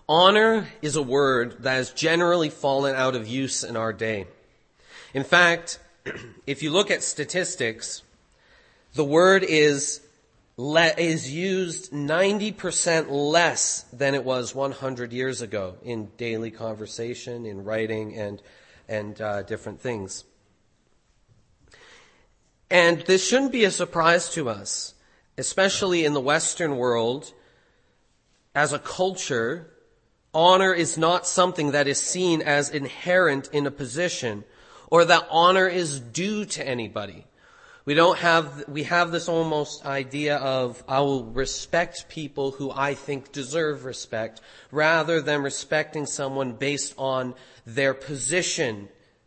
Honor is a word that has generally fallen out of use in our day. In fact, if you look at statistics, the word is used 90% less than it was 100 years ago in daily conversation, in writing, and different things. And this shouldn't be a surprise to us, especially in the Western world. As a culture, honor is not something that is seen as inherent in a position or that honor is due to anybody. We have this almost idea of, I will respect people who I think deserve respect, rather than respecting someone based on their position.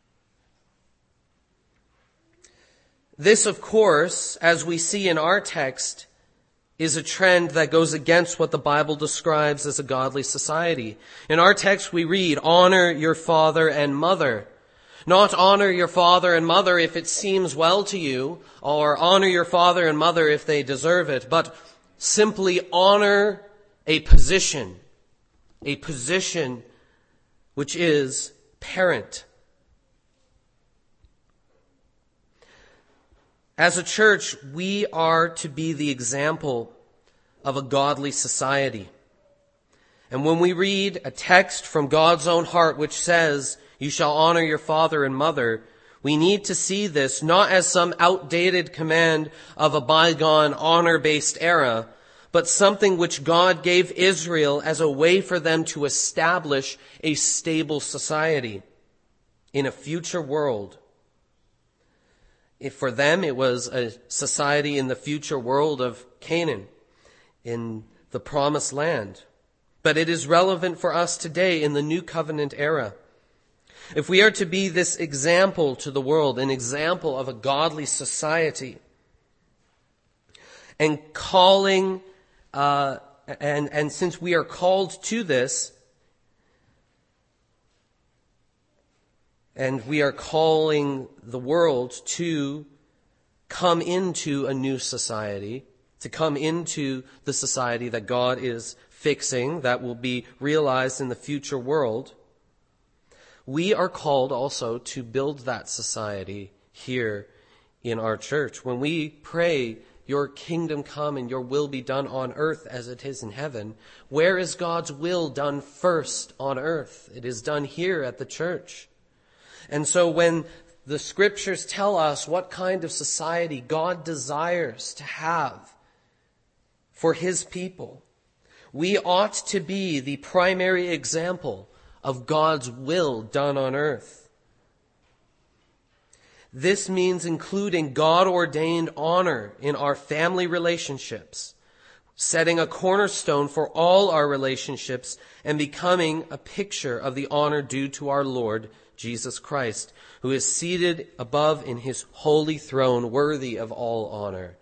This, of course, as we see in our text, is a trend that goes against what the Bible describes as a godly society. In our text we read, honor your father and mother. Not honor your father and mother if it seems well to you, or honor your father and mother if they deserve it, but simply honor a position which is parent. As a church, we are to be the example of a godly society. And when we read a text from God's own heart which says, you shall honor your father and mother, we need to see this not as some outdated command of a bygone honor-based era, but something which God gave Israel as a way for them to establish a stable society in a future world. For them, it was a society in the future world of Canaan, in the promised land. But it is relevant for us today in the New Covenant era. If we are to be this example to the world, an example of a godly society, and calling, and since we are called to this, and we are calling the world to come into a new society, to come into the society that God is fixing, that will be realized in the future world, we are called also to build that society here in our church. When we pray, your kingdom come and your will be done on earth as it is in heaven, where is God's will done first on earth? It is done here at the church. And so when the scriptures tell us what kind of society God desires to have for his people, we ought to be the primary example of God's will done on earth. This means including God-ordained honor in our family relationships, setting a cornerstone for all our relationships, and becoming a picture of the honor due to our Lord Jesus Christ, who is seated above in his holy throne, worthy of all honor.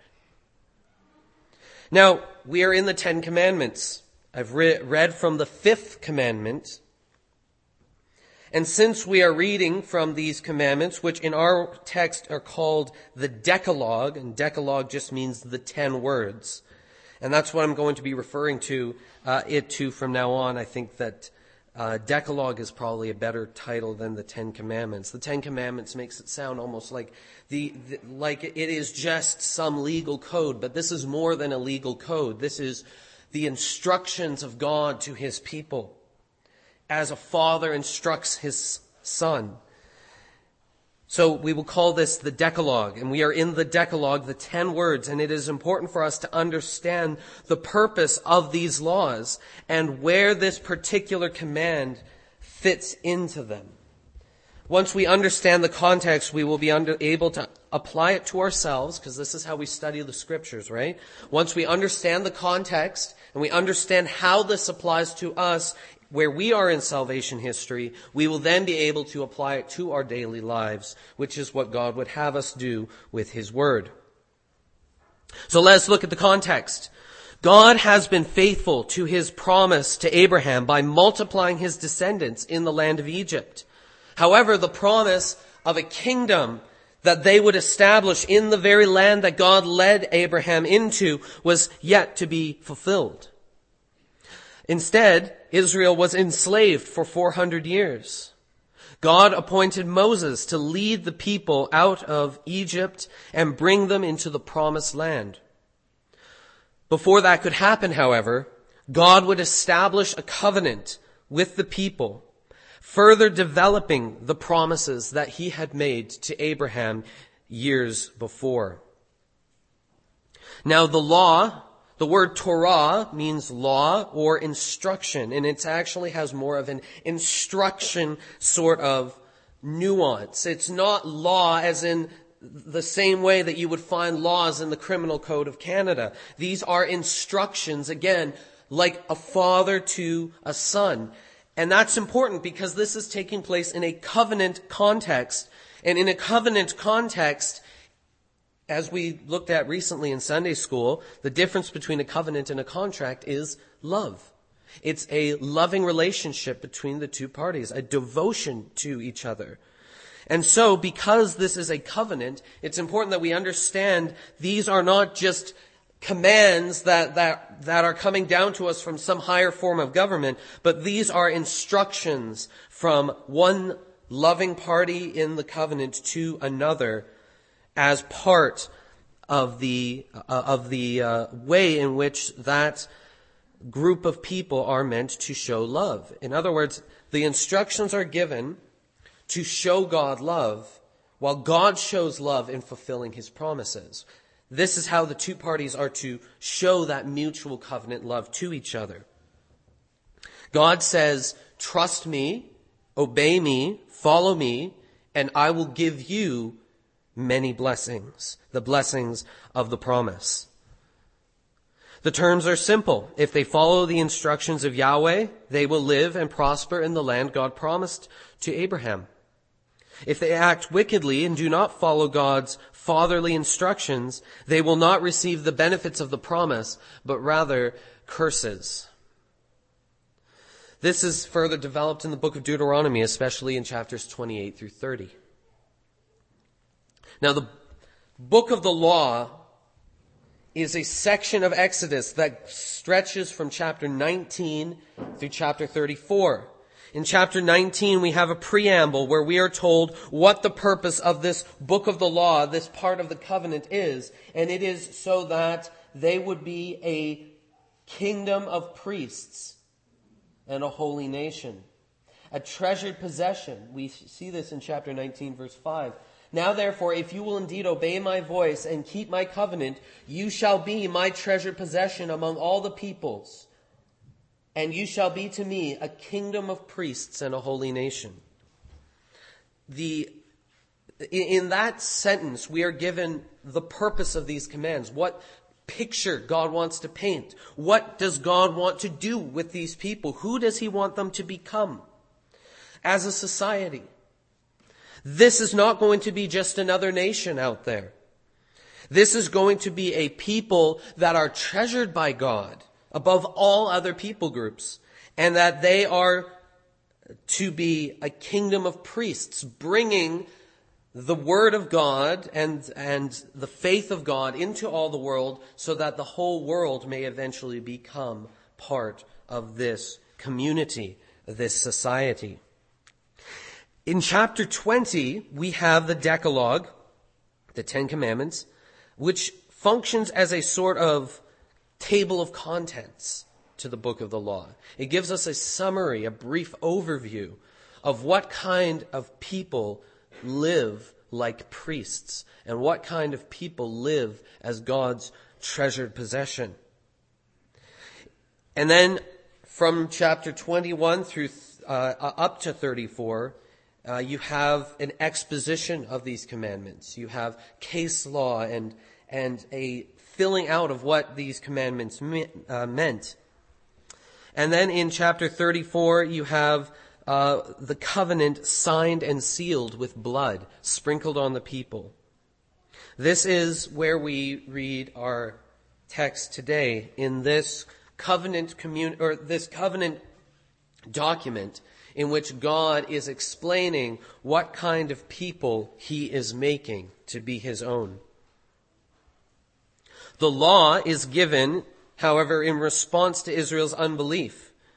Now, we are in the Ten Commandments. I've read from the fifth commandment. And since we are reading from these commandments, which in our text are called the Decalogue, and Decalogue just means the 10 words, and that's what I'm going to be referring to from now on. I think that Decalogue is probably a better title than the Ten Commandments. The Ten Commandments makes it sound almost like like it is just some legal code, but this is more than a legal code. This is the instructions of God to his people, as a father instructs his son. So we will call this the Decalogue, and we are in the Decalogue, the 10 words, and it is important for us to understand the purpose of these laws and where this particular command fits into them. Once we understand the context, we will be able to apply it to ourselves, because this is how we study the scriptures, right? Once we understand the context and we understand how this applies to us, where we are in salvation history, we will then be able to apply it to our daily lives, which is what God would have us do with his word. So let's look at the context. God has been faithful to his promise to Abraham by multiplying his descendants in the land of Egypt. However, the promise of a kingdom that they would establish in the very land that God led Abraham into was yet to be fulfilled. Instead, Israel was enslaved for 400 years. God appointed Moses to lead the people out of Egypt and bring them into the promised land. Before that could happen, however, God would establish a covenant with the people, further developing the promises that he had made to Abraham years before. Now the law, the word Torah means law or instruction, and it actually has more of an instruction sort of nuance. It's not law as in the same way that you would find laws in the Criminal Code of Canada. These are instructions, again, like a father to a son. And that's important because this is taking place in a covenant context. And in a covenant context, as we looked at recently in Sunday school, the difference between a covenant and a contract is love. It's a loving relationship between the two parties, a devotion to each other. And so, because this is a covenant, it's important that we understand these are not just commands that are coming down to us from some higher form of government, but these are instructions from one loving party in the covenant to another as part of the way in which that group of people are meant to show love. In other words, the instructions are given to show God love, while God shows love in fulfilling his promises. This is how the two parties are to show that mutual covenant love to each other. God says, trust me, obey me, follow me, and I will give you many blessings, the blessings of the promise. The terms are simple. If they follow the instructions of Yahweh, they will live and prosper in the land God promised to Abraham. If they act wickedly and do not follow God's fatherly instructions, they will not receive the benefits of the promise, but rather curses. This is further developed in the book of Deuteronomy, especially in chapters 28 through 30. Now, the book of the law is a section of Exodus that stretches from chapter 19 through chapter 34. In chapter 19, we have a preamble where we are told what the purpose of this book of the law, this part of the covenant is. And it is so that they would be a kingdom of priests and a holy nation. A treasured possession. We see this in chapter 19, verse 5. Now therefore, if you will indeed obey my voice and keep my covenant, you shall be my treasured possession among all the peoples. And you shall be to me a kingdom of priests and a holy nation. In that sentence, we are given the purpose of these commands. What picture God wants to paint. What does God want to do with these people? Who does he want them to become as a society? This is not going to be just another nation out there. This is going to be a people that are treasured by God above all other people groups, and that they are to be a kingdom of priests, bringing the word of God and the faith of God into all the world so that the whole world may eventually become part of this community, this society. In chapter 20, we have the Decalogue, the Ten Commandments, which functions as a sort of table of contents to the book of the law. It gives us a summary, a brief overview of what kind of people live like priests and what kind of people live as God's treasured possession. And then from chapter 21 through up to 34, you have an exposition of these commandments. You have case law and a filling out of what these commandments meant. And then in chapter 34, you have the covenant signed and sealed with blood sprinkled on the people. This is where we read our text today in this covenant this covenant document in which God is explaining what kind of people he is making to be his own. The law is given, however, in response to Israel's unbelief.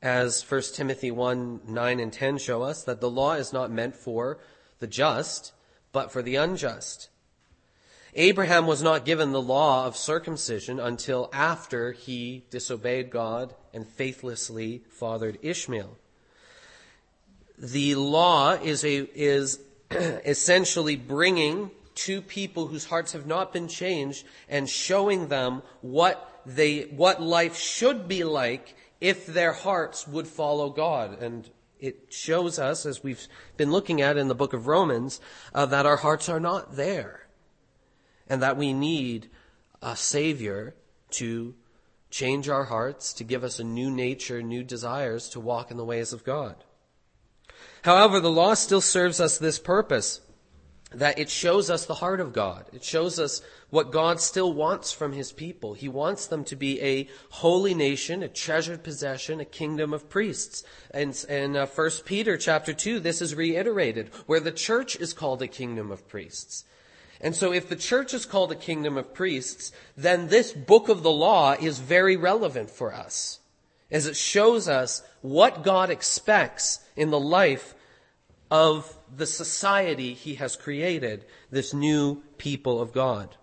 as 1 Timothy 1, 9 and 10 show us, that the law is not meant for the just, but for the unjust. Abraham was not given the law of circumcision until after he disobeyed God and faithlessly fathered Ishmael. The law is essentially bringing two people whose hearts have not been changed and showing them what life should be like if their hearts would follow God. And it shows us, as we've been looking at in the book of Romans, that our hearts are not there. And that we need a Savior to change our hearts, to give us a new nature, new desires to walk in the ways of God. However, the law still serves us this purpose, that it shows us the heart of God. It shows us what God still wants from his people. He wants them to be a holy nation, a treasured possession, a kingdom of priests. And in 1 Peter chapter 2, this is reiterated, where the church is called a kingdom of priests. And so if the church is called a kingdom of priests, then this book of the law is very relevant for us, as it shows us what God expects in the life of the society he has created, this new people of God.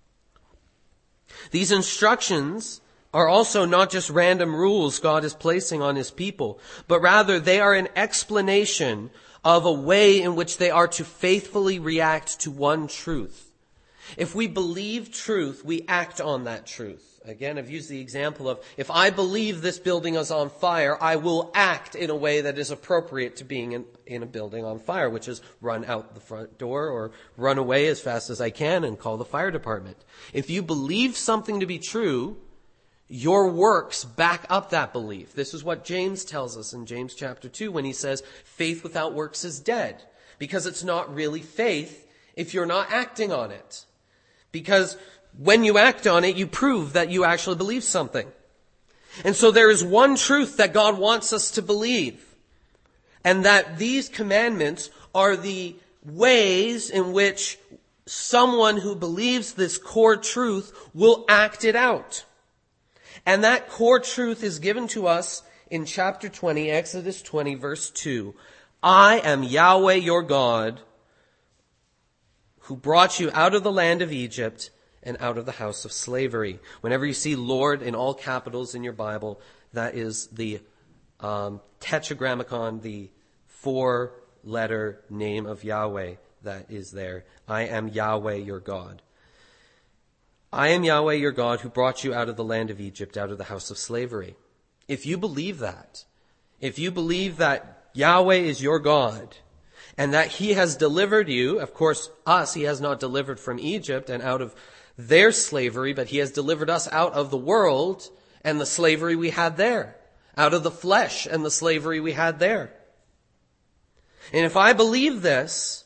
These instructions are also not just random rules God is placing on his people, but rather they are an explanation of a way in which they are to faithfully react to one truth. If we believe truth, we act on that truth. Again, I've used the example of, if I believe this building is on fire, I will act in a way that is appropriate to being in a building on fire, which is run out the front door or run away as fast as I can and call the fire department. If you believe something to be true, your works back up that belief. This is what James tells us in James chapter 2 when he says, faith without works is dead. Because it's not really faith if you're not acting on it. Because when you act on it, you prove that you actually believe something. And so there is one truth that God wants us to believe. And that these commandments are the ways in which someone who believes this core truth will act it out. And that core truth is given to us in chapter 20, Exodus 20, verse 2. I am Yahweh your God, who brought you out of the land of Egypt and out of the house of slavery. Whenever you see Lord in all capitals in your Bible, that is the tetragrammaton, the 4-letter name of Yahweh that is there. I am Yahweh your God. I am Yahweh your God who brought you out of the land of Egypt, out of the house of slavery. If you believe that, if you believe that Yahweh is your God, and that he has delivered you, of course, us, he has not delivered from Egypt and out of their slavery, but he has delivered us out of the world and the slavery we had there, out of the flesh and the slavery we had there. And if I believe this,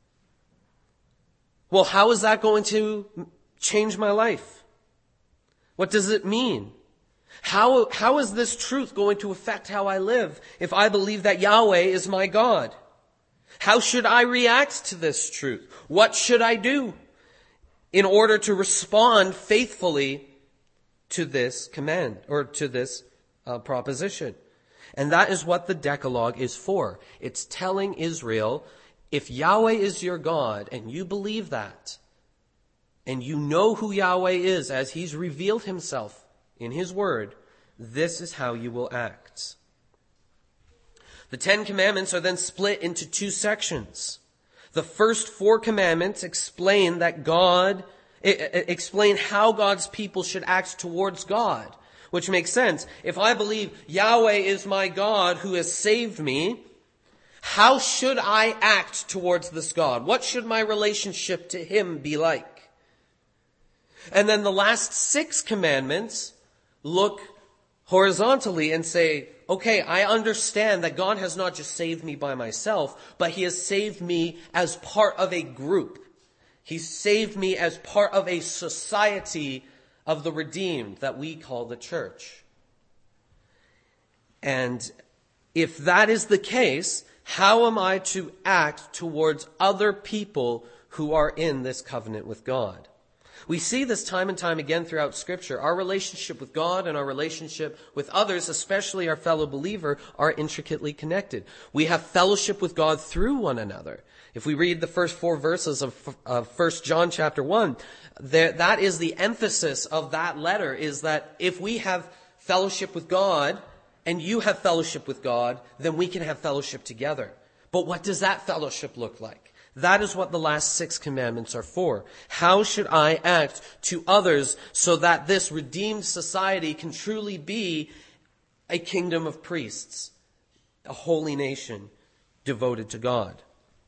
well, how is that going to change my life? What does it mean? How is this truth going to affect how I live if I believe that Yahweh is my God? How should I react to this truth? What should I do in order to respond faithfully to this command or to this proposition? And that is what the Decalogue is for. It's telling Israel, if Yahweh is your God and you believe that, and you know who Yahweh is as he's revealed himself in his word, this is how you will act. The 10 Commandments are then split into 2 sections. The first 4 commandments explain how God's people should act towards God, which makes sense. If I believe Yahweh is my God who has saved me, how should I act towards this God? What should my relationship to him be like? And then the last 6 commandments look horizontally and say, okay, I understand that God has not just saved me by myself, but he has saved me as part of a group. He's saved me as part of a society of the redeemed that we call the church. And if that is the case, how am I to act towards other people who are in this covenant with God? We see this time and time again throughout Scripture. Our relationship with God and our relationship with others, especially our fellow believer, are intricately connected. We have fellowship with God through one another. If we read the first 4 verses of 1 John chapter 1, that is the emphasis of that letter, is that if we have fellowship with God and you have fellowship with God, then we can have fellowship together. But what does that fellowship look like? That is what the last 6 commandments are for. How should I act to others so that this redeemed society can truly be a kingdom of priests, a holy nation devoted to God?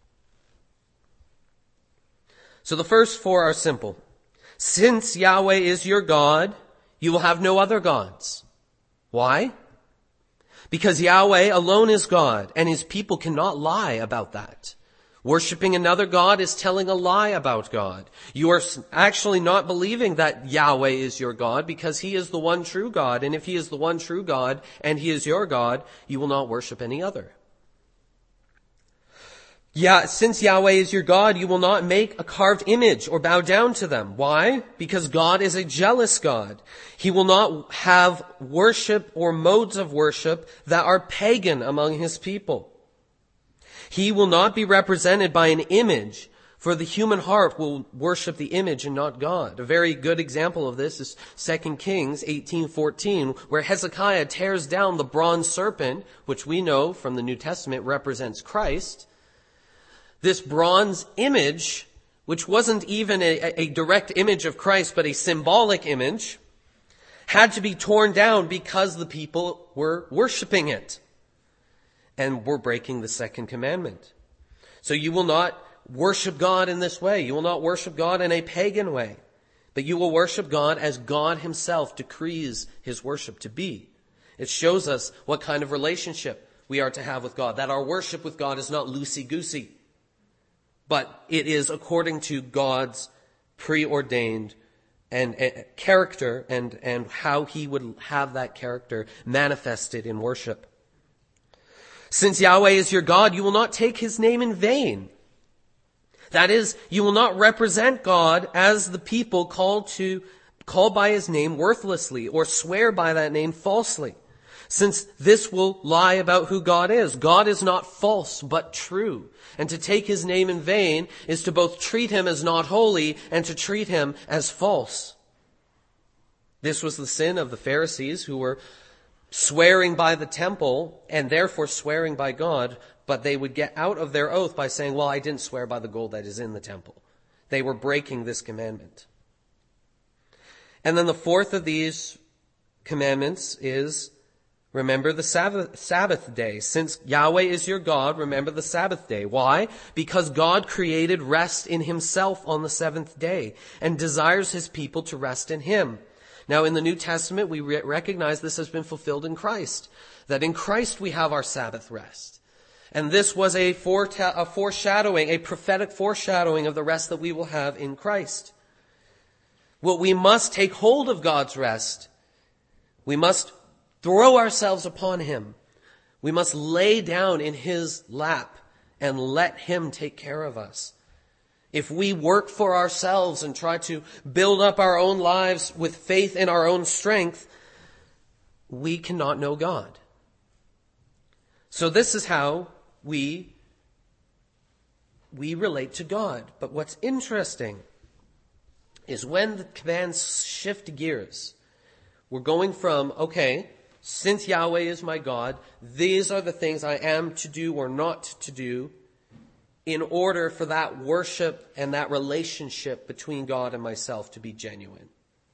So the first 4 are simple. Since Yahweh is your God, you will have no other gods. Why? Because Yahweh alone is God, and his people cannot lie about that. Worshipping another God is telling a lie about God. You are actually not believing that Yahweh is your God, because he is the one true God. And if he is the one true God and he is your God, you will not worship any other. Since Yahweh is your God, you will not make a carved image or bow down to them. Why? Because God is a jealous God. He will not have worship or modes of worship that are pagan among his people. He will not be represented by an image, for the human heart will worship the image and not God. A very good example of this is 2 Kings 18:14, where Hezekiah tears down the bronze serpent, which we know from the New Testament represents Christ. This bronze image, which wasn't even a direct image of Christ, but a symbolic image, had to be torn down because the people were worshiping it and were breaking the 2nd commandment. So you will not worship God in this way. You will not worship God in a pagan way, but you will worship God as God himself decrees his worship to be. It shows us what kind of relationship we are to have with God, that our worship with God is not loosey-goosey, but it is according to God's preordained and character and how he would have that character manifested in worship. Since Yahweh is your God, you will not take his name in vain. That is, you will not represent God as the people called by his name worthlessly or swear by that name falsely, since this will lie about who God is. God is not false, but true. And to take his name in vain is to both treat him as not holy and to treat him as false. This was the sin of the Pharisees, who were swearing by the temple and therefore swearing by God, but they would get out of their oath by saying, well, I didn't swear by the gold that is in the temple. They were breaking this commandment. And then the 4th of these commandments is, remember the Sabbath day. Since Yahweh is your God, remember the Sabbath day. Why? Because God created rest in himself on the 7th day and desires his people to rest in him. Now, in the New Testament, we recognize this has been fulfilled in Christ, that in Christ we have our Sabbath rest. And this was a foreshadowing, a prophetic foreshadowing of the rest that we will have in Christ. Well, we must take hold of God's rest. We must throw ourselves upon him. We must lay down in his lap and let him take care of us. If we work for ourselves and try to build up our own lives with faith in our own strength, we cannot know God. So this is how we relate to God. But what's interesting is when the commands shift gears, we're going from, okay, since Yahweh is my God, these are the things I am to do or not to do in order for that worship and that relationship between God and myself to be genuine.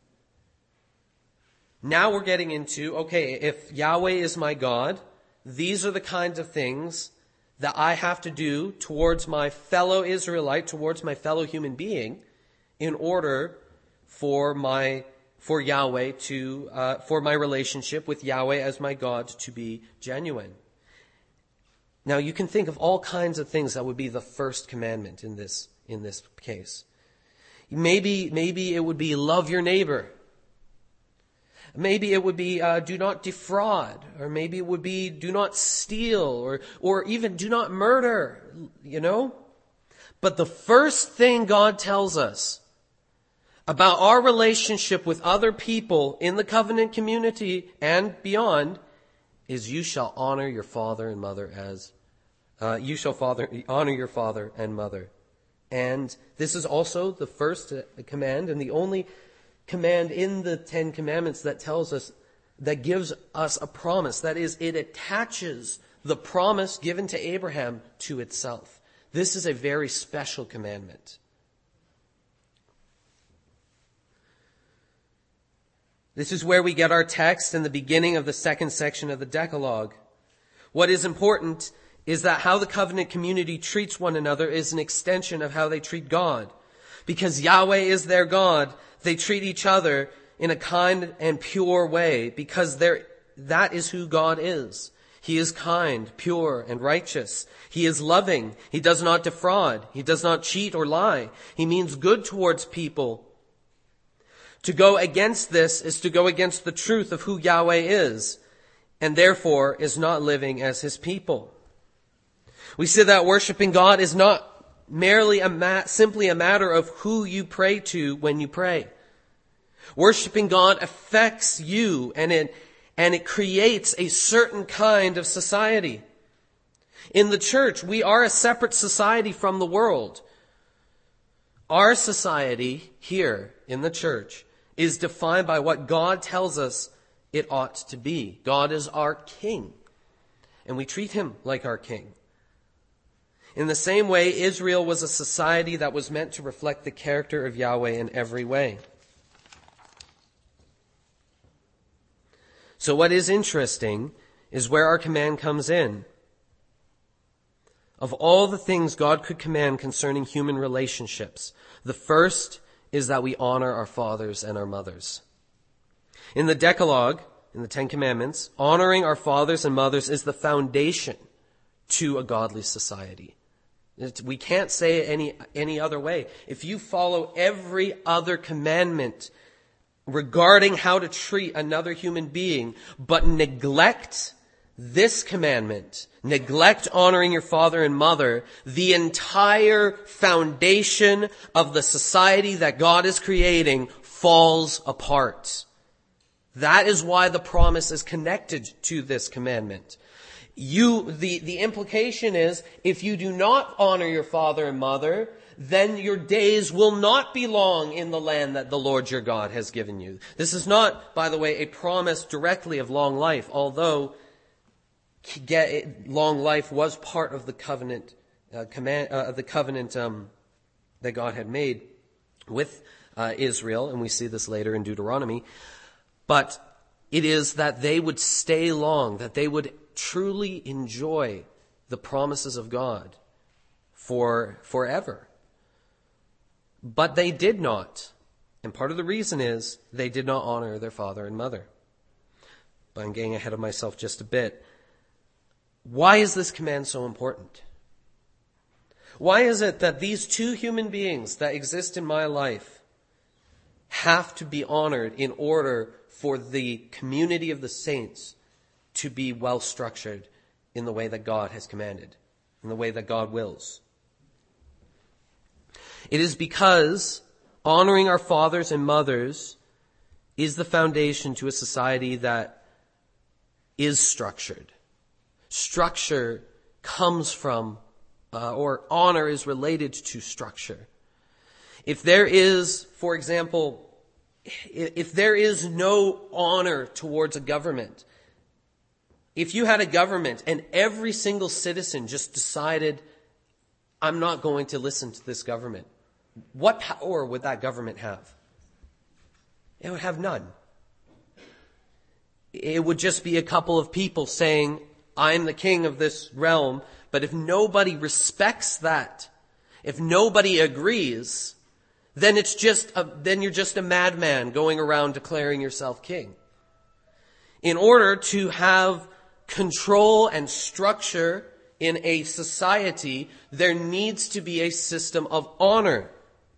Now we're getting into, okay, if Yahweh is my God, these are the kinds of things that I have to do towards my fellow Israelite, towards my fellow human being, in order for Yahweh for my relationship with Yahweh as my God to be genuine. Now you can think of all kinds of things that would be the first commandment in this case. Maybe it would be love your neighbor. Maybe it would be do not defraud, or maybe it would be do not steal, or even do not murder, But the first thing God tells us about our relationship with other people in the covenant community and beyond is you shall honor your father and mother as honor your father and mother. And this is also the first command and the only command in the Ten Commandments that tells us, that gives us a promise. That is, it attaches the promise given to Abraham to itself. This is a very special commandment. This is where we get our text in the beginning of the second section of the Decalogue. What is important is that how the covenant community treats one another is an extension of how they treat God. Because Yahweh is their God, they treat each other in a kind and pure way, because that is who God is. He is kind, pure, and righteous. He is loving. He does not defraud. He does not cheat or lie. He means good towards people. To go against this is to go against the truth of who Yahweh is, and therefore is not living as his people. We see that worshiping God is not merely simply a matter of who you pray to when you pray. Worshiping God affects you, and it creates a certain kind of society. In the church, we are a separate society from the world. Our society here in the church is defined by what God tells us it ought to be. God is our king, and we treat him like our king. In the same way, Israel was a society that was meant to reflect the character of Yahweh in every way. So what is interesting is where our command comes in. Of all the things God could command concerning human relationships, the first is that we honor our fathers and our mothers. In the Decalogue, in the Ten Commandments, honoring our fathers and mothers is the foundation to a godly society. We can't say it any other way. If you follow every other commandment regarding how to treat another human being, but neglect this commandment, neglect honoring your father and mother, the entire foundation of the society that God is creating falls apart. That is why the promise is connected to this commandment. The implication is, if you do not honor your father and mother, then your days will not be long in the land that the Lord your God has given you. This is not, by the way, a promise directly of long life, although long life was part of the covenant that God had made with Israel, and we see this later in Deuteronomy. But it is that they would stay long, that they would truly enjoy the promises of God forever. But they did not. And part of the reason is they did not honor their father and mother. But I'm getting ahead of myself just a bit. Why is this command so important? Why is it that these two human beings that exist in my life have to be honored in order for the community of the saints to be well structured in the way that God has commanded, in the way that God wills? It is because honoring our fathers and mothers is the foundation to a society that is structured. Structure comes from, or honor is related to structure. If there is, for example, if there is no honor towards a government, if you had a government and every single citizen just decided, I'm not going to listen to this government, what power would that government have? It would have none. It would just be a couple of people saying, I'm the king of this realm. But if nobody respects that, if nobody agrees, then you're just a madman going around declaring yourself king. In order to have control and structure in a society, there needs to be a system of honor.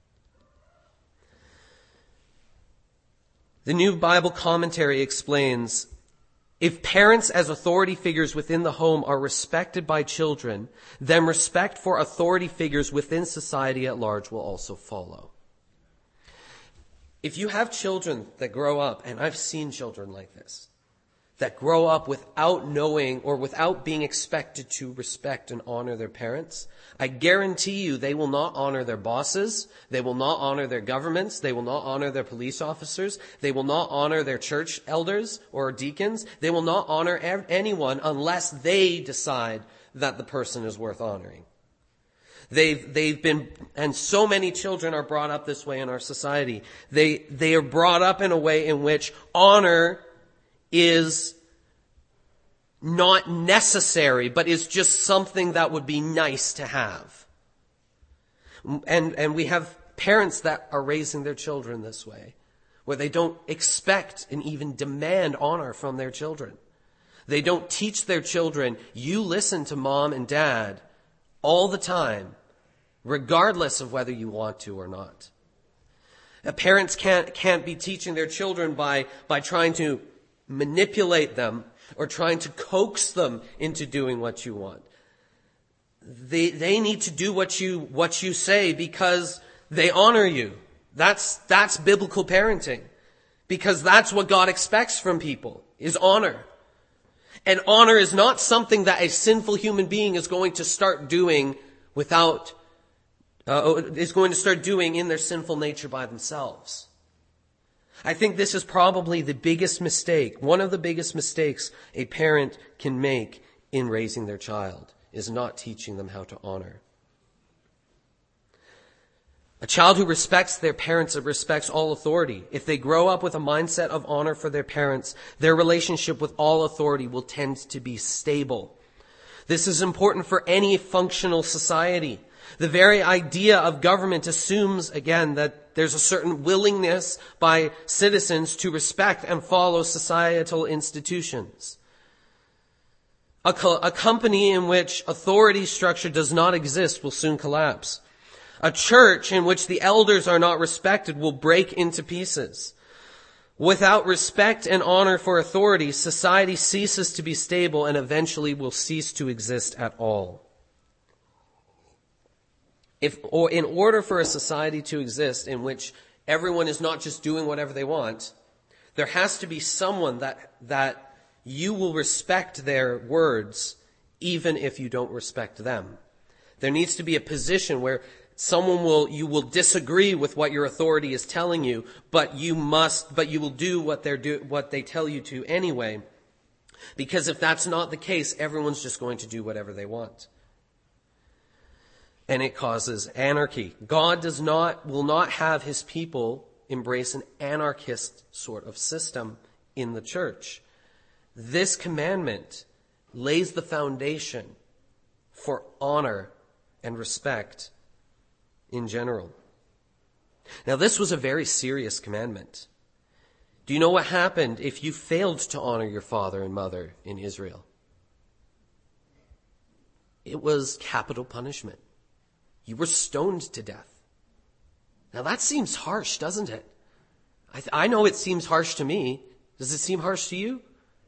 The New Bible Commentary explains, if parents as authority figures within the home are respected by children, then respect for authority figures within society at large will also follow. If you have children that grow up, and I've seen children like this, that grow up without knowing or without being expected to respect and honor their parents, I guarantee you they will not honor their bosses, they will not honor their governments, they will not honor their police officers, they will not honor their church elders or deacons, they will not honor anyone unless they decide that the person is worth honoring. They've been, and so many children are brought up this way in our society. They are brought up in a way in which honor is not necessary, but is just something that would be nice to have. And we have parents that are raising their children this way, where they don't expect and even demand honor from their children. They don't teach their children, you listen to mom and dad all the time, regardless of whether you want to or not. Parents can't be teaching their children by trying to manipulate them or trying to coax them into doing what you want. They need to do what you say because they honor you. That's biblical parenting. Because that's what God expects from people, is honor. And honor is not something that a sinful human being is going to start doing is going to start doing in their sinful nature by themselves. I think this is probably the biggest mistake, one of the biggest mistakes a parent can make in raising their child, is not teaching them how to honor. A child who respects their parents respects all authority. If they grow up with a mindset of honor for their parents, their relationship with all authority will tend to be stable. This is important for any functional society. The very idea of government assumes, again, that there's a certain willingness by citizens to respect and follow societal institutions. A company in which authority structure does not exist will soon collapse. A church in which the elders are not respected will break into pieces. Without respect and honor for authority, society ceases to be stable and eventually will cease to exist at all. In order for a society to exist in which everyone is not just doing whatever they want, there has to be someone that you will respect their words even if you don't respect them. There needs to be a position where you will disagree with what your authority is telling you, but you will do what they tell you to anyway. Because if that's not the case, everyone's just going to do whatever they want. And it causes anarchy. God will not have his people embrace an anarchist sort of system in the church. This commandment lays the foundation for honor and respect in general. Now, this was a very serious commandment. Do you know what happened if you failed to honor your father and mother in Israel? It was capital punishment. You were stoned to death. Now that seems harsh, doesn't it? I know it seems harsh to me. Does it seem harsh to you?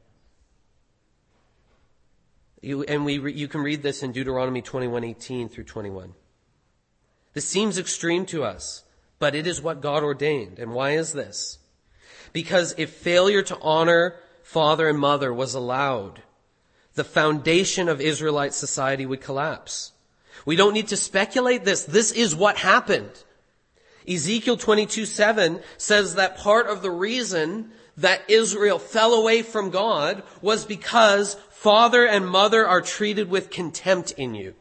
You can read this in Deuteronomy 21:18 through 21. This seems extreme to us, but it is what God ordained. And why is this? Because if failure to honor father and mother was allowed, the foundation of Israelite society would collapse. We don't need to speculate this. This is what happened. Ezekiel 22:7 says that part of the reason that Israel fell away from God was because father and mother are treated with contempt in you.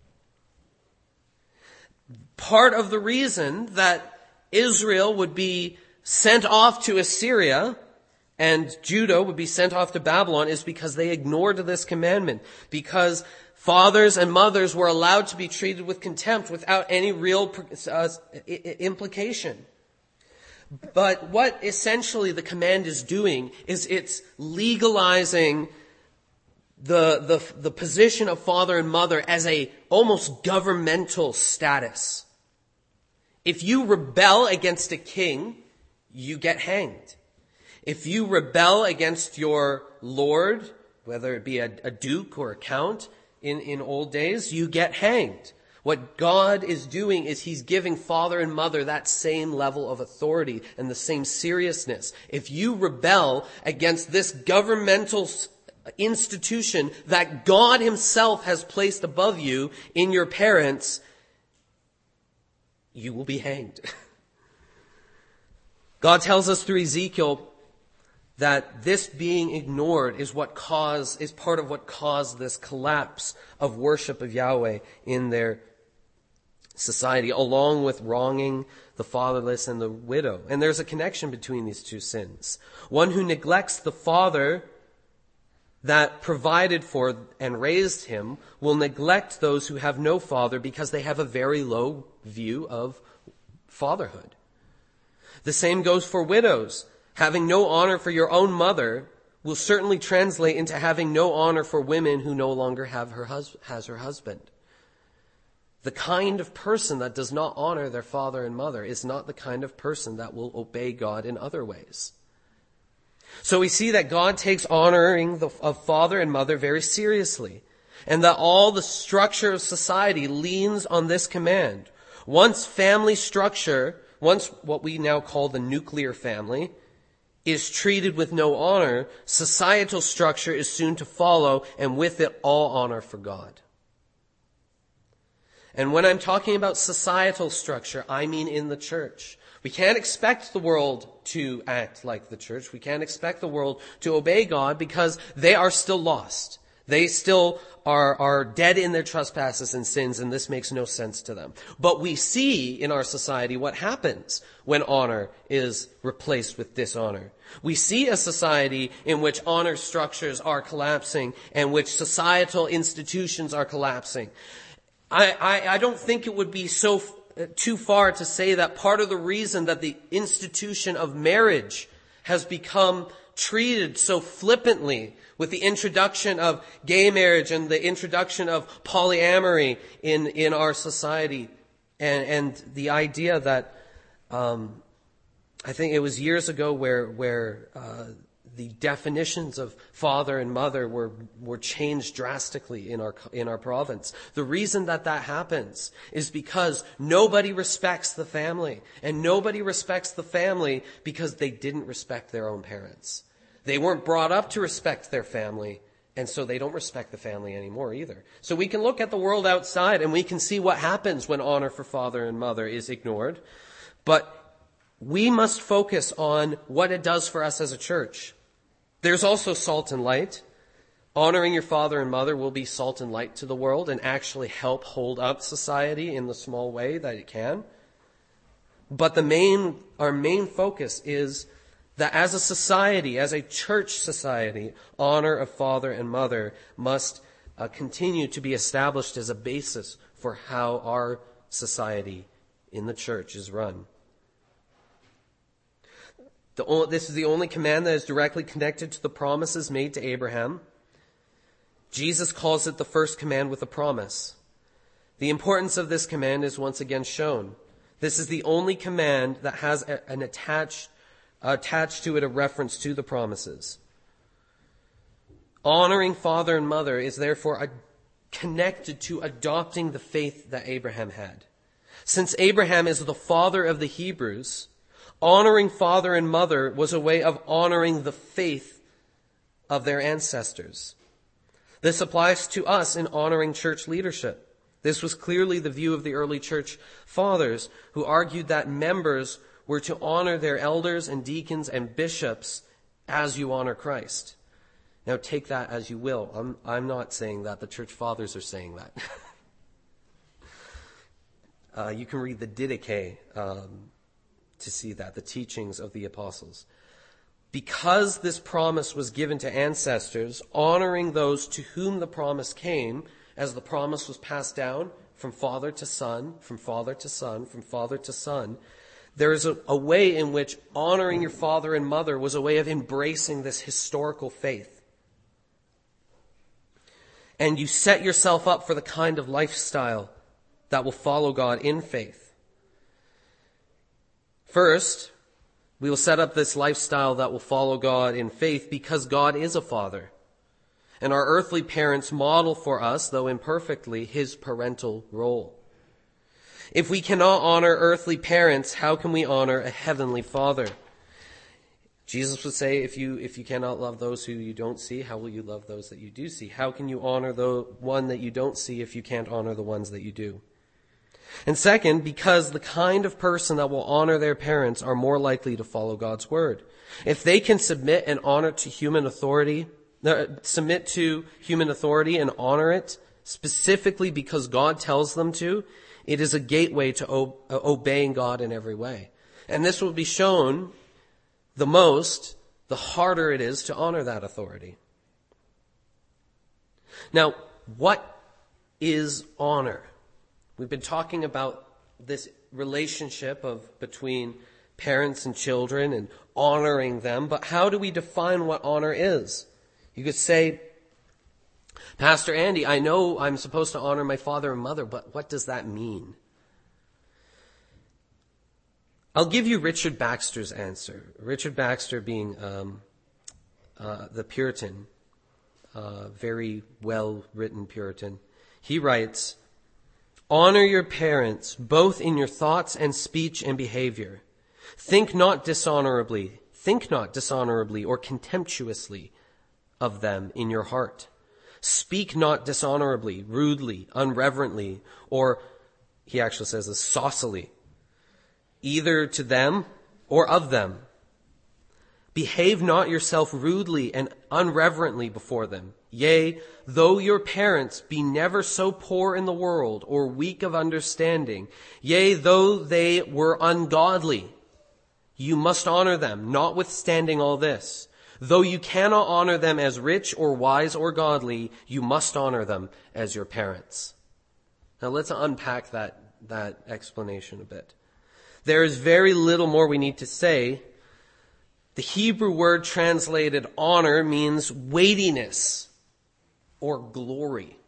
Part of the reason that Israel would be sent off to Assyria and Judah would be sent off to Babylon is because they ignored this commandment. Because fathers and mothers were allowed to be treated with contempt without any real implication. But what essentially the command is doing is it's legalizing the position of father and mother as a almost governmental status. If you rebel against a king, you get hanged. If you rebel against your lord, whether it be a duke or a count in old days, you get hanged. What God is doing is he's giving father and mother that same level of authority and the same seriousness. If you rebel against this governmental institution that God himself has placed above you in your parents, you will be hanged. God tells us through Ezekiel that this being ignored is part of what caused this collapse of worship of Yahweh in their society, along with wronging the fatherless and the widow. And there's a connection between these two sins. One who neglects the father that provided for and raised him will neglect those who have no father because they have a very low view of fatherhood. The same goes for widows. Having no honor for your own mother will certainly translate into having no honor for women who no longer has her husband. The kind of person that does not honor their father and mother is not the kind of person that will obey God in other ways. So we see that God takes honoring of father and mother very seriously, and that all the structure of society leans on this command. Once what we now call the nuclear family is treated with no honor, societal structure is soon to follow, and with it all honor for God. And when I'm talking about societal structure, I mean in the church. We can't expect the world to act like the church. We can't expect the world to obey God because they are still lost. They still are dead in their trespasses and sins, and this makes no sense to them. But we see in our society what happens when honor is replaced with dishonor. We see a society in which honor structures are collapsing and which societal institutions are collapsing. I don't think it would be too far to say that part of the reason that the institution of marriage has become treated so flippantly with the introduction of gay marriage and the introduction of polyamory in our society, and the idea that I think it was years ago where the definitions of father and mother were changed drastically in our province. The reason that happens is because nobody respects the family, and nobody respects the family because they didn't respect their own parents. They weren't brought up to respect their family, and so they don't respect the family anymore either. So we can look at the world outside and we can see what happens when honor for father and mother is ignored. But we must focus on what it does for us as a church. There's also salt and light. Honoring your father and mother will be salt and light to the world and actually help hold up society in the small way that it can. But our main focus is that as a society, as a church society, honor of father and mother must continue to be established as a basis for how our society in the church is run. This is the only command that is directly connected to the promises made to Abraham. Jesus calls it the first command with a promise. The importance of this command is once again shown. This is the only command that has an attached to it a reference to the promises. Honoring father and mother is therefore connected to adopting the faith that Abraham had. Since Abraham is the father of the Hebrews, honoring father and mother was a way of honoring the faith of their ancestors. This applies to us in honoring church leadership. This was clearly the view of the early church fathers, who argued that members were to honor their elders and deacons and bishops as you honor Christ. Now take that as you will. I'm not saying that. The church fathers are saying that. You can read the Didache to see that, the teachings of the apostles. Because this promise was given to ancestors, honoring those to whom the promise came, as the promise was passed down from father to son, from father to son, from father to son, there is a way in which honoring your father and mother was a way of embracing this historical faith. And you set yourself up for the kind of lifestyle that will follow God in faith. First, we will set up this lifestyle that will follow God in faith because God is a father. And our earthly parents model for us, though imperfectly, his parental role. If we cannot honor earthly parents, how can we honor a heavenly Father? Jesus would say, if you cannot love those who you don't see, how will you love those that you do see? How can you honor the one that you don't see if you can't honor the ones that you do? And second, because the kind of person that will honor their parents are more likely to follow God's word. If they can submit and honor to human authority, submit to human authority and honor it, specifically because God tells them to, it is a gateway to obeying God in every way. And this will be shown the harder it is to honor that authority. Now, what is honor? We've been talking about this relationship between parents and children and honoring them, but how do we define what honor is? You could say, Pastor Andy, I know I'm supposed to honor my father and mother, but what does that mean? I'll give you Richard Baxter's answer. Richard Baxter being the Puritan, very well-written Puritan. He writes, "Honor your parents both in your thoughts and speech and behavior. Think not dishonorably or contemptuously of them in your heart. Speak not dishonorably, rudely, unreverently, or," he actually says this, "saucily, either to them or of them. Behave not yourself rudely and unreverently before them. Yea, though your parents be never so poor in the world or weak of understanding, yea, though they were ungodly, you must honor them, notwithstanding all this. Though you cannot honor them as rich or wise or godly, you must honor them as your parents." Now let's unpack that explanation a bit. There is very little more we need to say. The Hebrew word translated honor means weightiness or glory.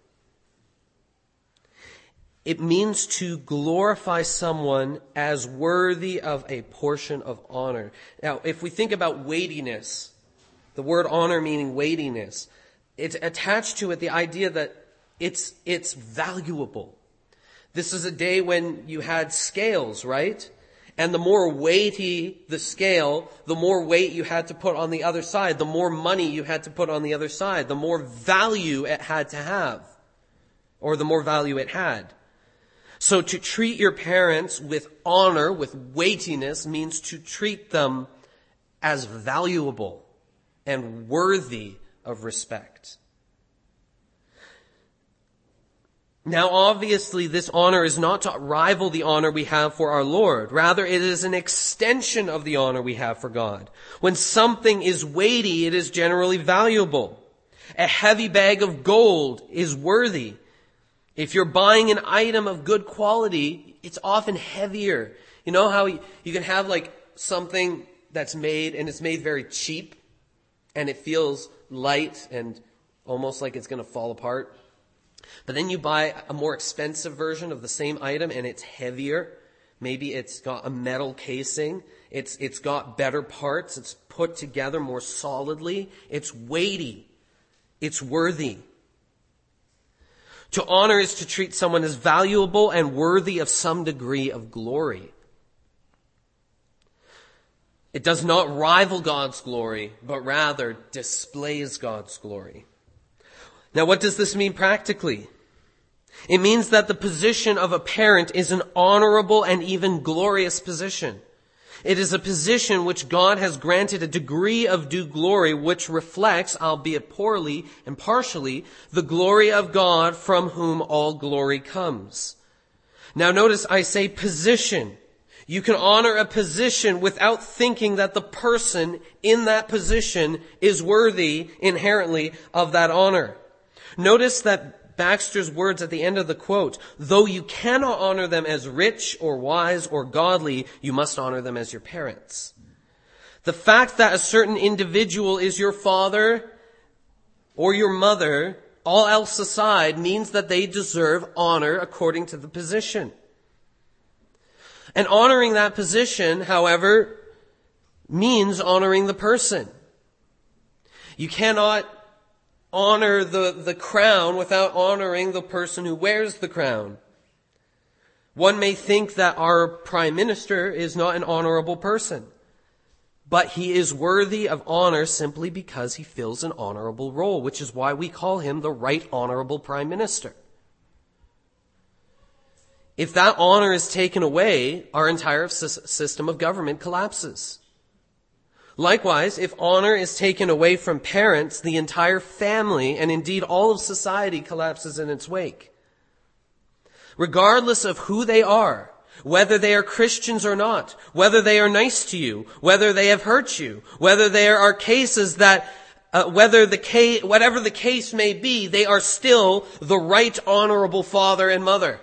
It means to glorify someone as worthy of a portion of honor. Now, if we think about weightiness, the word honor meaning weightiness, it's attached to it the idea that it's valuable. This is a day when you had scales, right? And the more weighty the scale, the more weight you had to put on the other side, the more money you had to put on the other side, the more value it had to have, or the more value it had. So to treat your parents with honor, with weightiness, means to treat them as valuable and worthy of respect. Now, obviously, this honor is not to rival the honor we have for our Lord. Rather, it is an extension of the honor we have for God. When something is weighty, it is generally valuable. A heavy bag of gold is worthy. If you're buying an item of good quality, it's often heavier. You know how you can have like something that's made, and it's made very cheap, and it feels light and almost like it's going to fall apart. But then you buy a more expensive version of the same item and it's heavier. Maybe it's got a metal casing. It's got better parts. It's put together more solidly. It's weighty. It's worthy. To honor is to treat someone as valuable and worthy of some degree of glory. It does not rival God's glory, but rather displays God's glory. Now, what does this mean practically? It means that the position of a parent is an honorable and even glorious position. It is a position which God has granted a degree of due glory which reflects, albeit poorly and partially, the glory of God from whom all glory comes. Now notice I say position. You can honor a position without thinking that the person in that position is worthy inherently of that honor. Notice that Baxter's words at the end of the quote, "Though you cannot honor them as rich or wise or godly, you must honor them as your parents." The fact that a certain individual is your father or your mother, all else aside, means that they deserve honor according to the position. And honoring that position, however, means honoring the person. You cannot honor the crown without honoring the person who wears the crown. One may think that our prime minister is not an honorable person, but he is worthy of honor simply because he fills an honorable role, which is why we call him the Right Honorable Prime Minister. If that honor is taken away, our entire system of government collapses. Likewise, if honor is taken away from parents, the entire family, and indeed all of society, collapses in its wake. Regardless of who they are, whether they are Christians or not, whether they are nice to you, whether they have hurt you, whether there are cases that, whatever the case may be, they are still the right honorable father and mother.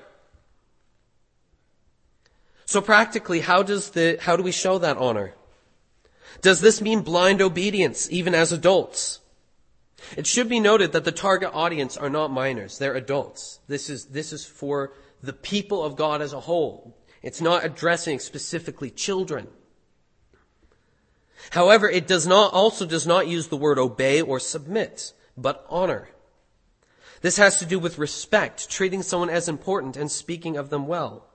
So practically, how do we show that honor? Does this mean blind obedience, even as adults? It should be noted that the target audience are not minors, they're adults. This is for the people of God as a whole. It's not addressing specifically children. However, it does not use the word obey or submit, but honor. This has to do with respect, treating someone as important and speaking of them well.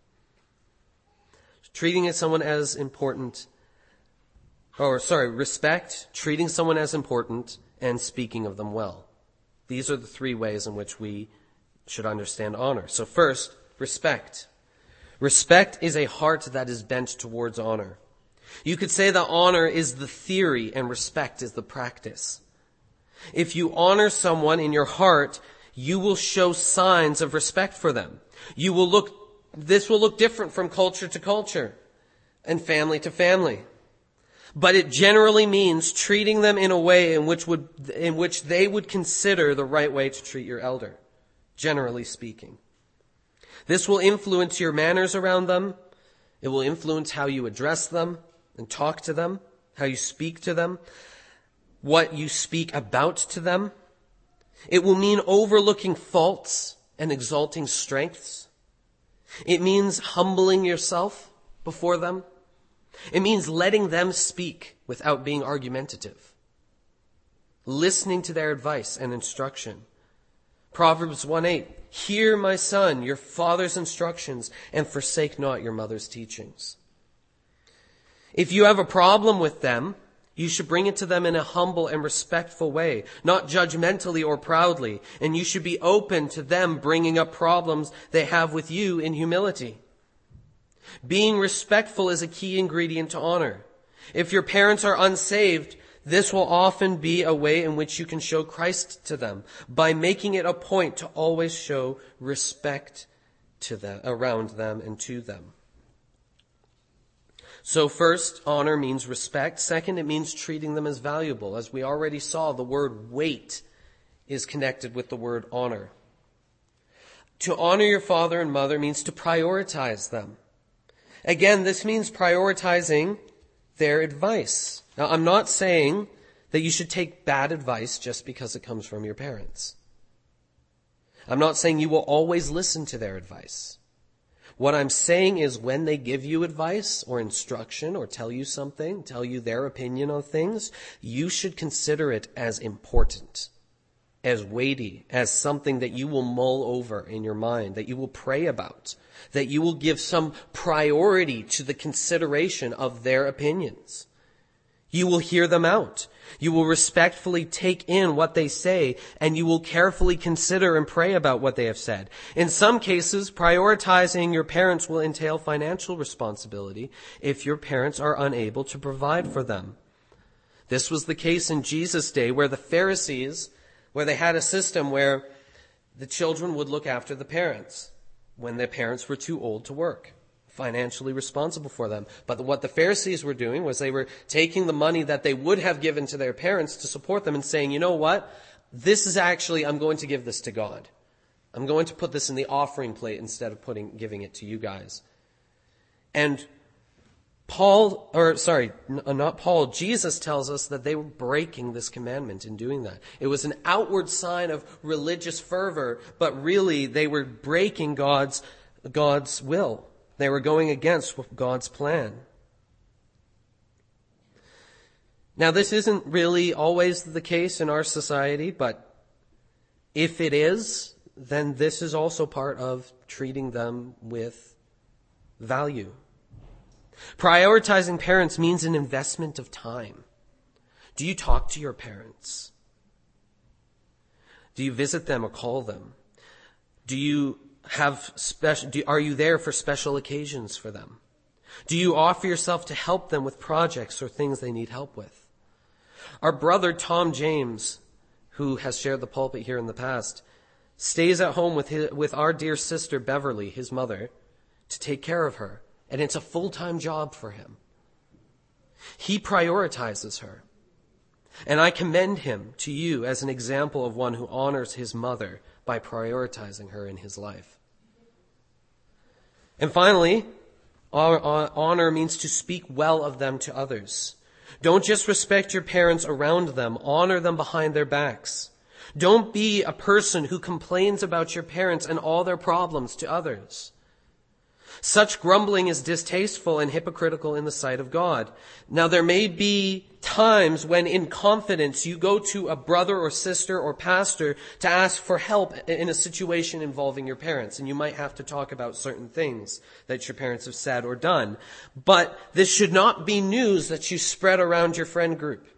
Respect, treating someone as important, and speaking of them well. These are the three ways in which we should understand honor. So first, respect. Respect is a heart that is bent towards honor. You could say that honor is the theory and respect is the practice. If you honor someone in your heart, you will show signs of respect for them. This will look different from culture to culture and family to family. But it generally means treating them in a way in which they would consider the right way to treat your elder, generally speaking. This will influence your manners around them. It will influence how you address them and talk to them, how you speak to them, what you speak about to them. It will mean overlooking faults and exalting strengths. It means humbling yourself before them. It means letting them speak without being argumentative. Listening to their advice and instruction. Proverbs 1:8, hear, my son, your father's instructions, and forsake not your mother's teachings. If you have a problem with them, you should bring it to them in a humble and respectful way, not judgmentally or proudly, and you should be open to them bringing up problems they have with you in humility. Being respectful is a key ingredient to honor. If your parents are unsaved, this will often be a way in which you can show Christ to them by making it a point to always show respect to them, around them and to them. So first, honor means respect. Second, it means treating them as valuable. As we already saw, the word weight is connected with the word honor. To honor your father and mother means to prioritize them. Again, this means prioritizing their advice. Now, I'm not saying that you should take bad advice just because it comes from your parents. I'm not saying you will always listen to their advice. What I'm saying is when they give you advice or instruction or tell you something, tell you their opinion on things, you should consider it as important, as weighty, as something that you will mull over in your mind, that you will pray about, that you will give some priority to the consideration of their opinions. You will hear them out. You will respectfully take in what they say, and you will carefully consider and pray about what they have said. In some cases, prioritizing your parents will entail financial responsibility if your parents are unable to provide for them. This was the case in Jesus' day where the Pharisees, where they had a system where the children would look after the parents when their parents were too old to work, financially responsible for them. But what the Pharisees were doing was they were taking the money that they would have given to their parents to support them and saying, you know what? This is actually, I'm going to give this to God. I'm going to put this in the offering plate instead of giving it to you guys. And Jesus tells us that they were breaking this commandment in doing that. It was an outward sign of religious fervor, but really they were breaking God's will. They were going against God's plan. Now, this isn't really always the case in our society, but if it is, then this is also part of treating them with value. Prioritizing parents means an investment of time. Do you talk to your parents? Do you visit them or call them? Are you there for special occasions for them? Do you offer yourself to help them with projects or things they need help with? Our brother Tom James, who has shared the pulpit here in the past, stays at home with our dear sister Beverly, his mother, to take care of her. And it's a full-time job for him. He prioritizes her. And I commend him to you as an example of one who honors his mother by prioritizing her in his life. And finally, honor means to speak well of them to others. Don't just respect your parents around them, honor them behind their backs. Don't be a person who complains about your parents and all their problems to others. Such grumbling is distasteful and hypocritical in the sight of God. Now, there may be times when in confidence you go to a brother or sister or pastor to ask for help in a situation involving your parents. And you might have to talk about certain things that your parents have said or done. But this should not be news that you spread around your friend group.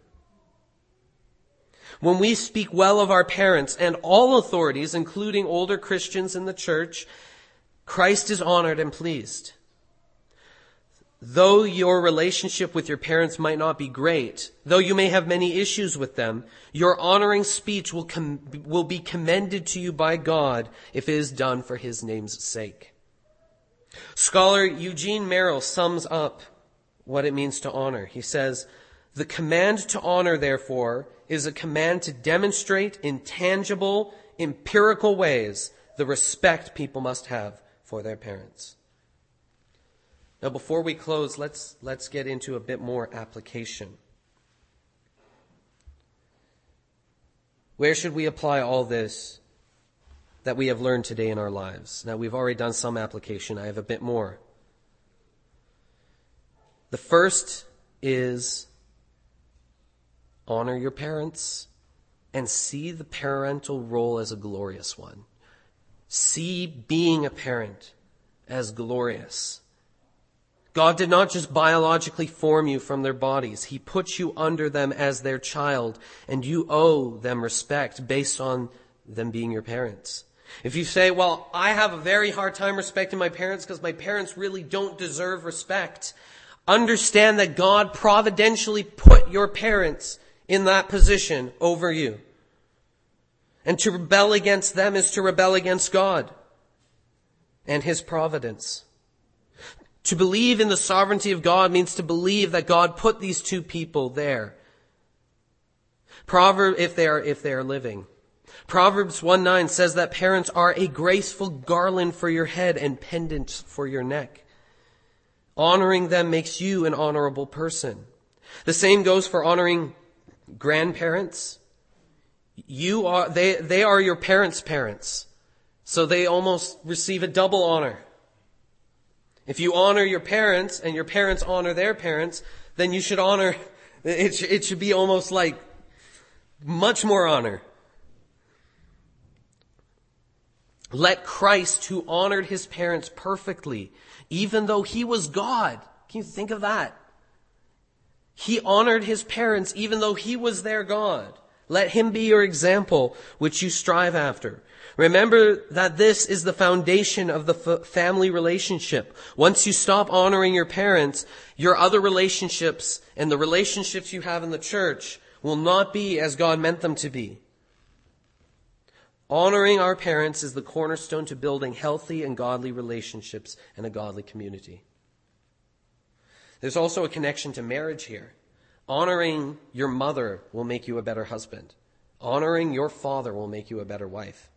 When we speak well of our parents and all authorities, including older Christians in the church, Christ is honored and pleased. Though your relationship with your parents might not be great, though you may have many issues with them, your honoring speech will be commended to you by God if it is done for his name's sake. Scholar Eugene Merrill sums up what it means to honor. He says, "The command to honor, therefore, is a command to demonstrate in tangible, empirical ways the respect people must have for their parents." Now, before we close, let's get into a bit more application. Where should we apply all this that we have learned today in our lives? Now, we've already done some application. I have a bit more. The first is honor your parents and see the parental role as a glorious one. See being a parent as glorious. God did not just biologically form you from their bodies. He put you under them as their child, and you owe them respect based on them being your parents. If you say, well, I have a very hard time respecting my parents because my parents really don't deserve respect, understand that God providentially put your parents in that position over you. And to rebel against them is to rebel against God and his providence. To believe in the sovereignty of God means to believe that God put these two people there. If they are living. Proverbs 1:9 says that parents are a graceful garland for your head and pendants for your neck. Honoring them makes you an honorable person. The same goes for honoring grandparents. They are your parents' parents. So they almost receive a double honor. If you honor your parents and your parents honor their parents, then you should honor, it should be almost like much more honor. Let Christ, who honored his parents perfectly, even though he was God. Can you think of that? He honored his parents even though he was their God. Let him be your example, which you strive after. Remember that this is the foundation of the family relationship. Once you stop honoring your parents, your other relationships and the relationships you have in the church will not be as God meant them to be. Honoring our parents is the cornerstone to building healthy and godly relationships and a godly community. There's also a connection to marriage here. Honoring your mother will make you a better husband. Honoring your father will make you a better wife.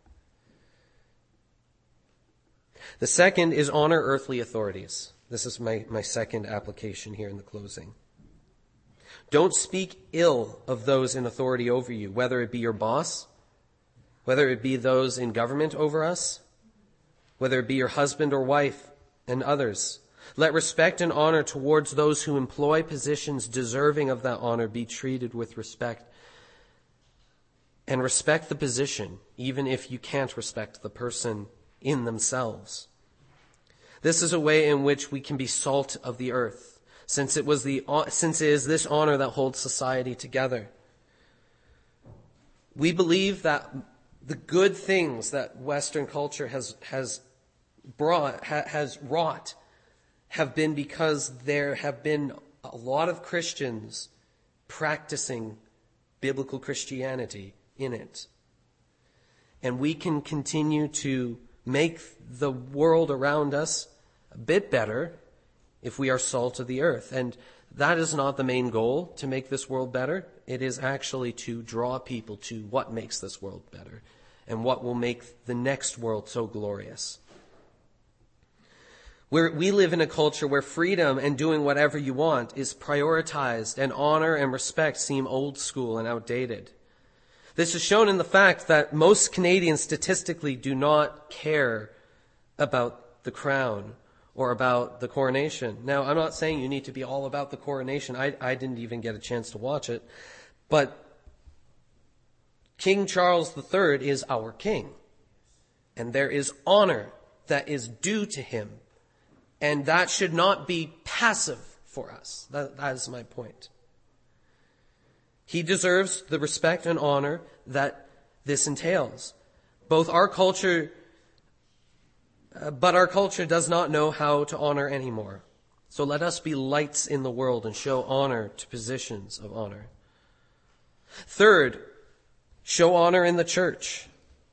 The second is honor earthly authorities. This is my second application here in the closing. Don't speak ill of those in authority over you, whether it be your boss, whether it be those in government over us, whether it be your husband or wife and others. Let respect and honor towards those who employ positions deserving of that honor be treated with respect. And respect the position, even if you can't respect the person in themselves. This is a way in which we can be salt of the earth, since it is this honor that holds society together. We believe that the good things that Western culture has wrought have been because there have been a lot of Christians practicing biblical Christianity in it. And we can continue to make the world around us a bit better if we are salt of the earth. And that is not the main goal, to make this world better. It is actually to draw people to what makes this world better and what will make the next world so glorious. We live in a culture where freedom and doing whatever you want is prioritized, and honor and respect seem old school and outdated. This is shown in the fact that most Canadians statistically do not care about the crown or about the coronation. Now, I'm not saying you need to be all about the coronation. I didn't even get a chance to watch it. But King Charles III is our king. And there is honor that is due to him. And that should not be passive for us. That is my point. He deserves the respect and honor that this entails. But our culture does not know how to honor anymore. So let us be lights in the world and show honor to positions of honor. Third, show honor in the church.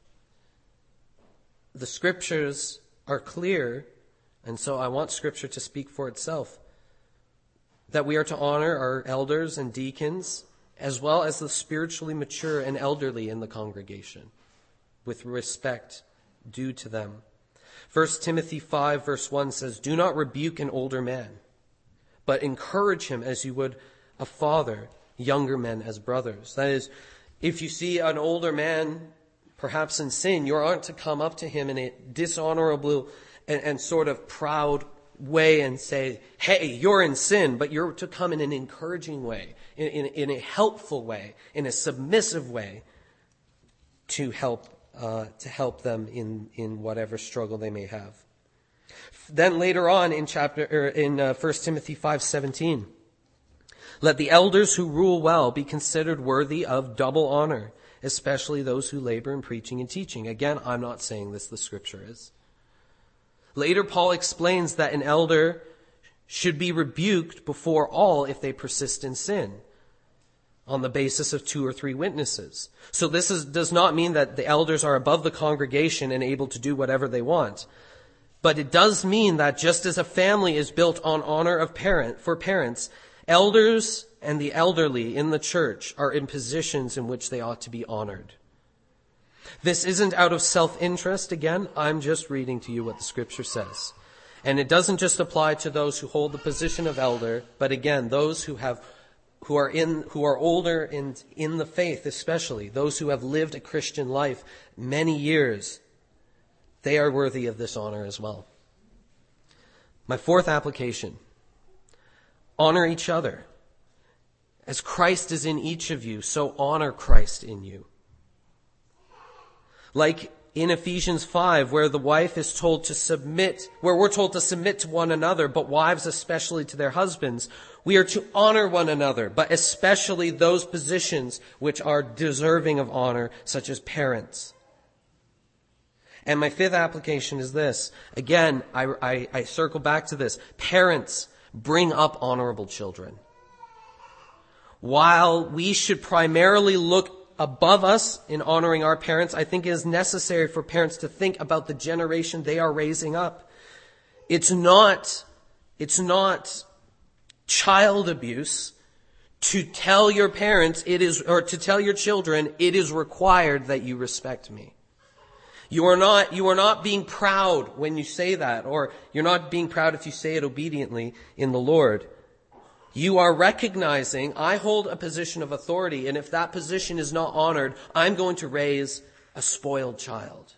The scriptures are clear, and so I want scripture to speak for itself, that we are to honor our elders and deacons, as well as the spiritually mature and elderly in the congregation, with respect due to them. 1 Timothy 5 verse 1 says, "Do not rebuke an older man, but encourage him as you would a father, younger men as brothers." That is, if you see an older man perhaps in sin, you aren't to come up to him in a dishonorable and sort of proud way and say, "Hey, you're in sin," but you're to come in an encouraging way, in a helpful way, in a submissive way to help them in whatever struggle they may have. Then later on in 1 Timothy 5:17, "Let the elders who rule well be considered worthy of double honor, especially those who labor in preaching and teaching." Again, I'm not saying this, the scripture is. Later, Paul explains that an elder should be rebuked before all if they persist in sin, on the basis of 2 or 3 witnesses. So this does not mean that the elders are above the congregation and able to do whatever they want. But it does mean that just as a family is built on honor for parents, elders and the elderly in the church are in positions in which they ought to be honored. This isn't out of self-interest. Again, I'm just reading to you what the scripture says. And it doesn't just apply to those who hold the position of elder, but again, those who are older and in the faith, especially those who have lived a Christian life many years, they are worthy of this honor as well. My fourth application: honor each other. As Christ is in each of you, so honor Christ in you. Like in Ephesians 5, where the wife is told to submit, where we're told to submit to one another, but wives especially to their husbands, we are to honor one another, but especially those positions which are deserving of honor, such as parents. And my fifth application is this. Again, I circle back to this. Parents, bring up honorable children. While we should primarily look above us in honoring our parents, I think it is necessary for parents to think about the generation they are raising up. It's not child abuse to tell your parents to tell your children, "It is required that you respect me." You are not being proud when you say that, or you're not being proud if you say it obediently in the Lord. You are recognizing, I hold a position of authority, and if that position is not honored, I'm going to raise a spoiled child.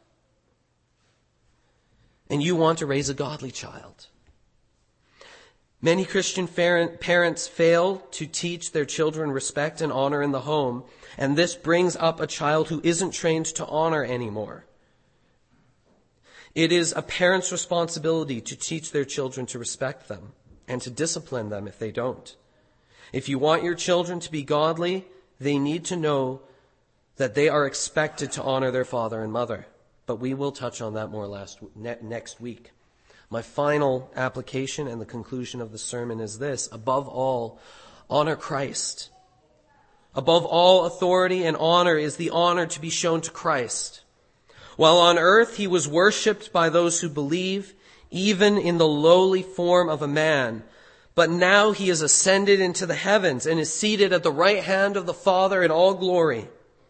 And you want to raise a godly child. Many Christian parents fail to teach their children respect and honor in the home, and this brings up a child who isn't trained to honor anymore. It is a parent's responsibility to teach their children to respect them and to discipline them if they don't. If you want your children to be godly, they need to know that they are expected to honor their father and mother. But we will touch on that more next week. My final application and the conclusion of the sermon is this: above all, honor Christ. Above all authority and honor is the honor to be shown to Christ. While on earth he was worshipped by those who believe, even in the lowly form of a man. But now he is ascended into the heavens and is seated at the right hand of the Father in all glory.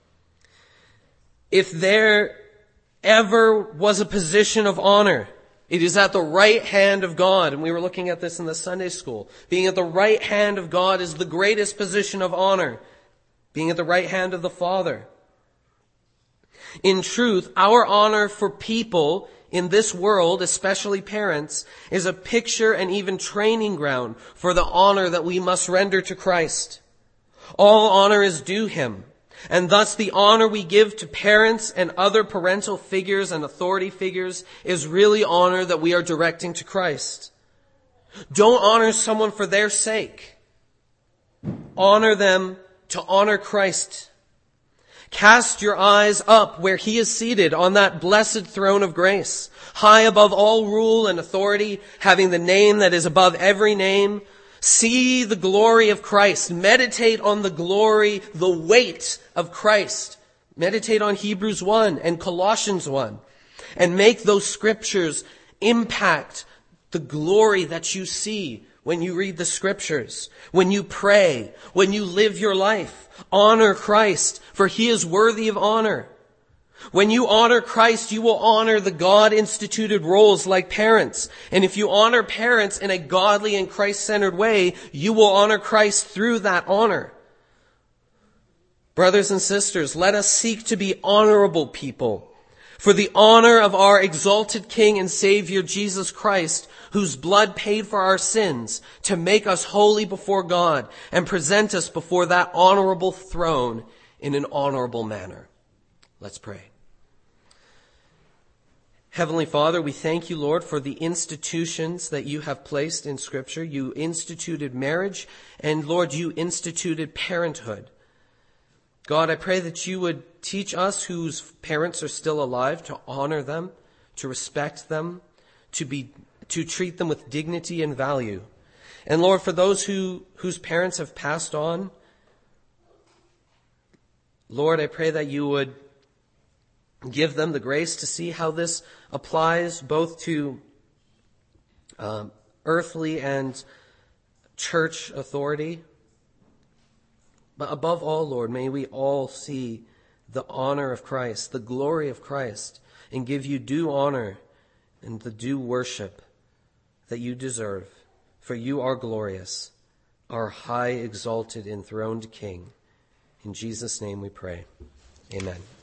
If there ever was a position of honor, it is at the right hand of God. And we were looking at this in the Sunday school. Being at the right hand of God is the greatest position of honor. Being at the right hand of the Father. In truth, our honor for people in this world, especially parents, is a picture and even training ground for the honor that we must render to Christ. All honor is due him. And thus the honor we give to parents and other parental figures and authority figures is really honor that we are directing to Christ. Don't honor someone for their sake. Honor them to honor Christ. Cast your eyes up where he is seated on that blessed throne of grace, high above all rule and authority, having the name that is above every name. See the glory of Christ. Meditate on the glory, the weight of Christ. Meditate on Hebrews 1 and Colossians 1. And make those scriptures impact the glory that you see when you read the scriptures, when you pray, when you live your life. Honor Christ, for he is worthy of honor. When you honor Christ, you will honor the God-instituted roles like parents. And if you honor parents in a godly and Christ-centered way, you will honor Christ through that honor. Brothers and sisters, let us seek to be honorable people for the honor of our exalted King and Savior Jesus Christ, whose blood paid for our sins to make us holy before God and present us before that honorable throne in an honorable manner. Let's pray. Heavenly Father, we thank you, Lord, for the institutions that you have placed in Scripture. You instituted marriage, and Lord, you instituted parenthood. God, I pray that you would teach us whose parents are still alive to honor them, to respect them, to treat them with dignity and value. And Lord, for those whose parents have passed on, Lord, I pray that you would give them the grace to see how this applies both to earthly and church authority. But above all, Lord, may we all see the honor of Christ, the glory of Christ, and give you due honor and the due worship that you deserve. For you are glorious, our high, exalted, enthroned King. In Jesus' name we pray. Amen.